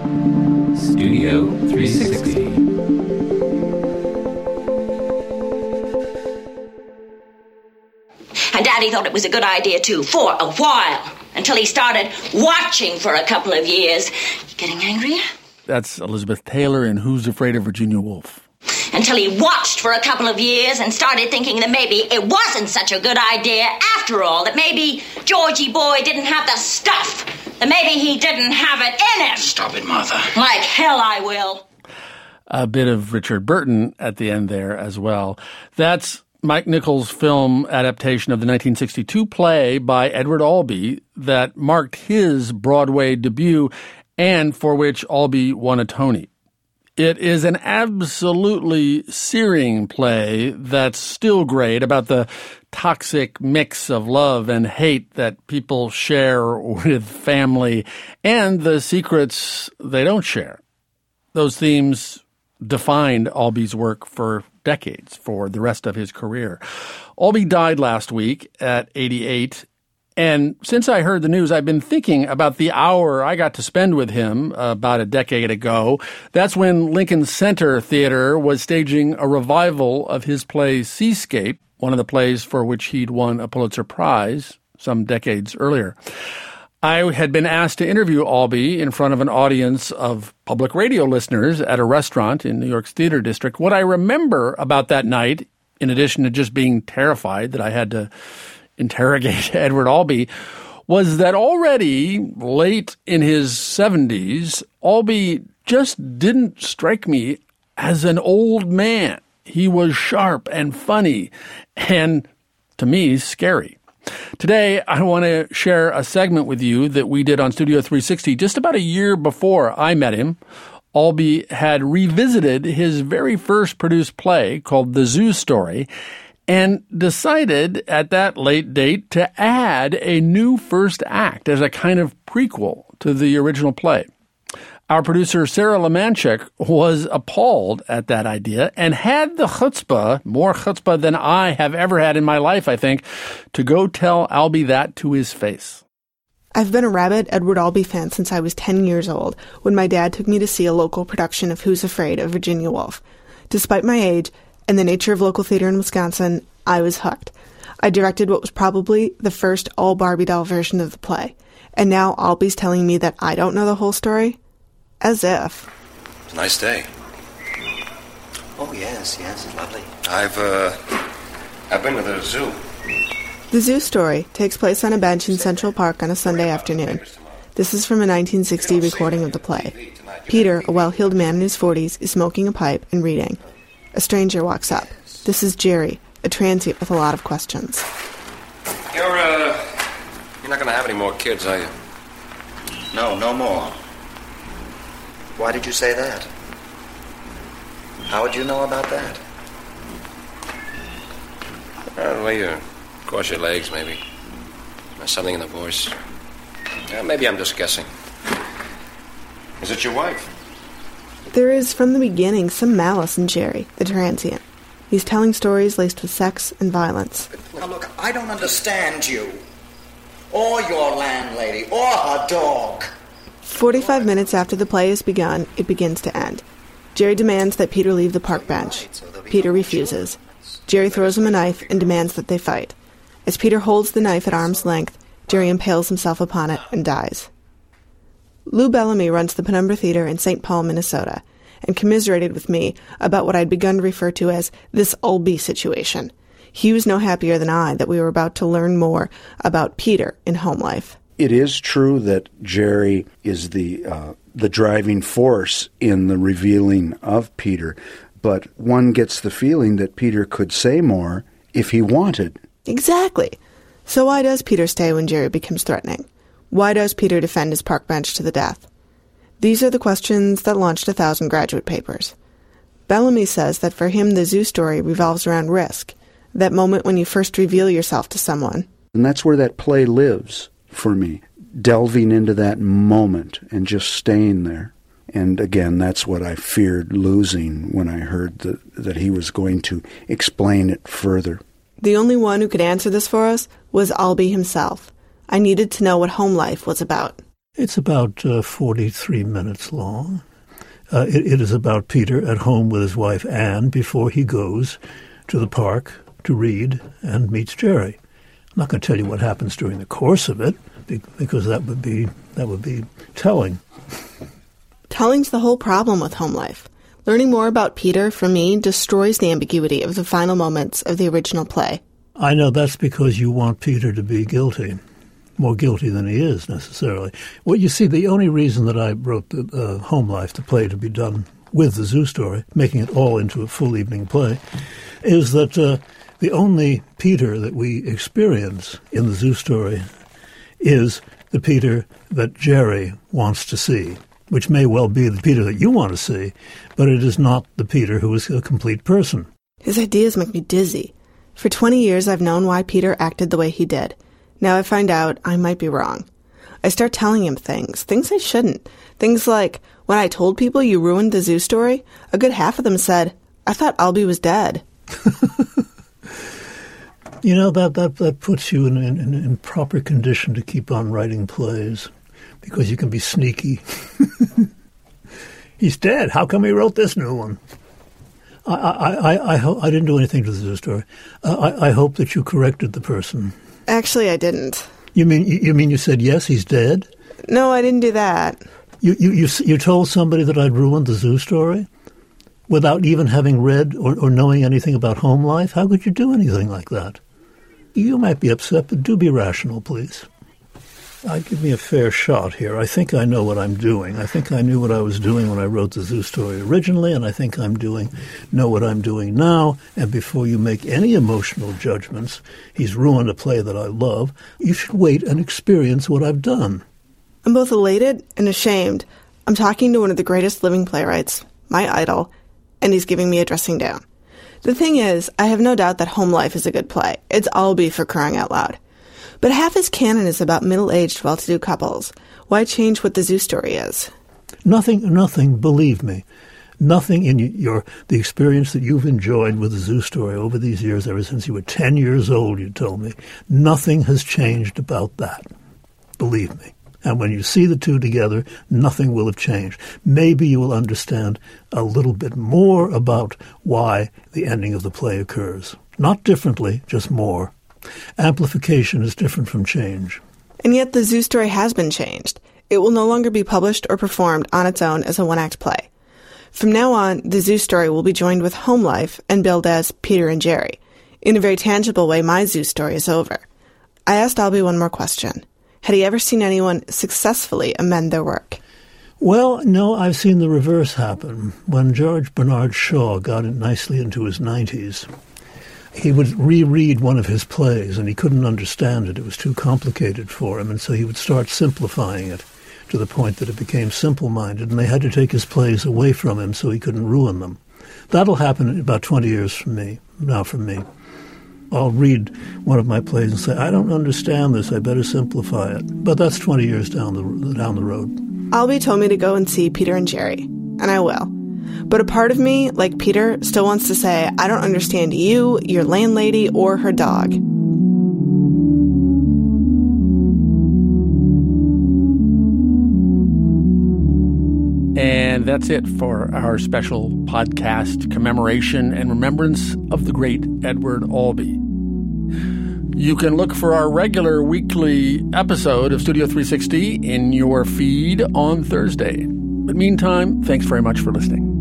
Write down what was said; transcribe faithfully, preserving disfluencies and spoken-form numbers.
Studio three sixty. And Daddy thought it was a good idea, too, for a while, until he started watching for a couple of years. You getting angry? That's Elizabeth Taylor in Who's Afraid of Virginia Woolf. Until he watched for a couple of years and started thinking that maybe it wasn't such a good idea after all, that maybe Georgie boy didn't have the stuff, that maybe he didn't have it in him. Stop it, Martha. Like hell I will. A bit of Richard Burton at the end there as well. That's Mike Nichols' film adaptation of the nineteen sixty-two play by Edward Albee that marked his Broadway debut and for which Albee won a Tony. It is an absolutely searing play that's still great about the toxic mix of love and hate that people share with family and the secrets they don't share. Those themes defined Albee's work for decades, for the rest of his career. Albee died last week at eighty-eight. And since I heard the news, I've been thinking about the hour I got to spend with him about a decade ago. That's when Lincoln Center Theater was staging a revival of his play Seascape, one of the plays for which he'd won a Pulitzer Prize some decades earlier. I had been asked to interview Albee in front of an audience of public radio listeners at a restaurant in New York's Theater District. What I remember about that night, in addition to just being terrified that I had to interrogate Edward Albee, was that already late in his seventies, Albee just didn't strike me as an old man. He was sharp and funny and, to me, scary. Today, I want to share a segment with you that we did on Studio three sixty just about a year before I met him. Albee had revisited his very first produced play called The Zoo Story and decided at that late date to add a new first act as a kind of prequel to the original play. Our producer, Sarah Lemanchik, was appalled at that idea and had the chutzpah, more chutzpah than I have ever had in my life, I think, to go tell Albee that to his face. I've been a rabid Edward Albee fan since I was ten years old, when my dad took me to see a local production of Who's Afraid of Virginia Woolf. Despite my age and the nature of local theater in Wisconsin, I was hooked. I directed what was probably the first all-Barbie doll version of the play. And now Albee's telling me that I don't know the whole story? As if. It's a nice day. Oh, yes, yes, it's lovely. I've, uh, I've been to the zoo. The Zoo Story takes place on a bench in Central Park on a Sunday afternoon. This is from a nineteen sixty recording of the play. Peter, a well-heeled man in his forties, is smoking a pipe and reading. A stranger walks up. This is Jerry, a transient with a lot of questions. You're, uh, you're not going to have any more kids, are you? No, no more. Why did you say that? How would you know about that? Uh, the way you cross your legs, maybe. There's something in the voice. Uh, maybe I'm just guessing. Is it your wife? There is, from the beginning, some malice in Jerry, the transient. He's telling stories laced with sex and violence. Now look, I don't understand you. Or your landlady, or her dog. Forty-five minutes after the play has begun, it begins to end. Jerry demands that Peter leave the park bench. Peter refuses. Jerry throws him a knife and demands that they fight. As Peter holds the knife at arm's length, Jerry impales himself upon it and dies. Lou Bellamy runs the Penumbra Theater in Saint Paul, Minnesota, and commiserated with me about what I'd begun to refer to as this Albee situation. He was no happier than I that we were about to learn more about Peter in home life. It is true that Jerry is the uh, the driving force in the revealing of Peter, but one gets the feeling that Peter could say more if he wanted. Exactly. So why does Peter stay when Jerry becomes threatening? Why does Peter defend his park bench to the death? These are the questions that launched a thousand graduate papers. Bellamy says that for him the Zoo Story revolves around risk, that moment when you first reveal yourself to someone. And that's where that play lives for me, delving into that moment and just staying there. And again, that's what I feared losing when I heard that, that he was going to explain it further. The only one who could answer this for us was Albee himself. I needed to know what home life was about. It's about uh, forty-three minutes long. Uh, it, it is about Peter at home with his wife Anne before he goes to the park to read and meets Jerry. I'm not going to tell you what happens during the course of it, because that would be that would be telling. Telling's the whole problem with Home Life. Learning more about Peter, for me, destroys the ambiguity of the final moments of the original play. I know that's because you want Peter to be guilty, more guilty than he is necessarily. Well, you see, the only reason that I wrote the uh, Home Life, the play to be done with the Zoo Story, making it all into a full evening play, is that uh, the only Peter that we experience in the Zoo Story is the Peter that Jerry wants to see, which may well be the Peter that you want to see, but it is not the Peter who is a complete person. His ideas make me dizzy. For twenty years, I've known why Peter acted the way he did. Now I find out I might be wrong. I start telling him things, things I shouldn't. Things like, when I told people you ruined the Zoo Story, a good half of them said, I thought Albie was dead. You know, that, that, that puts you in, in, in proper condition to keep on writing plays, because you can be sneaky. He's dead. How come he wrote this new one? I I, I, I, ho- I didn't do anything to the Zoo Story. Uh, I, I hope that you corrected the person. Actually, I didn't. You mean you, you mean you said, yes, he's dead? No, I didn't do that. You, you, you, you told somebody that I'd ruined the Zoo Story without even having read or, or knowing anything about Home Life? How could you do anything like that? You might be upset, but do be rational, please. Uh, give me a fair shot here. I think I know what I'm doing. I think I knew what I was doing when I wrote the Zoo Story originally, and I think I'm doing know what I'm doing now. And before you make any emotional judgments, he's ruined a play that I love, you should wait and experience what I've done. I'm both elated and ashamed. I'm talking to one of the greatest living playwrights, my idol, and he's giving me a dressing down. The thing is, I have no doubt that Home Life is a good play. It's Albie, for crying out loud. But half his canon is about middle-aged, well-to-do couples. Why change what the Zoo Story is? Nothing, nothing, believe me. Nothing in your the experience that you've enjoyed with the Zoo Story over these years, ever since you were ten years old, you told me, nothing has changed about that. Believe me. And when you see the two together, nothing will have changed. Maybe you will understand a little bit more about why the ending of the play occurs. Not differently, just more. Amplification is different from change. And yet the Zoo Story has been changed. It will no longer be published or performed on its own as a one-act play. From now on, the Zoo Story will be joined with Home Life and billed as Peter and Jerry. In a very tangible way, my Zoo Story is over. I asked Albie one more question. Had he ever seen anyone successfully amend their work? Well, no, I've seen the reverse happen. When George Bernard Shaw got it nicely into his nineties, he would reread one of his plays, and he couldn't understand it. It was too complicated for him, and so he would start simplifying it to the point that it became simple-minded, and they had to take his plays away from him so he couldn't ruin them. That'll happen in about twenty years from me, now from me. I'll read one of my plays and say, I don't understand this, I better simplify it. But that's twenty years down the down the road. Albie told me to go and see Peter and Jerry, and I will. But a part of me, like Peter, still wants to say, I don't understand you, your landlady, or her dog. And that's it for our special podcast commemoration and remembrance of the great Edward Albee. You can look for our regular weekly episode of Studio three sixty in your feed on Thursday. But meantime, thanks very much for listening.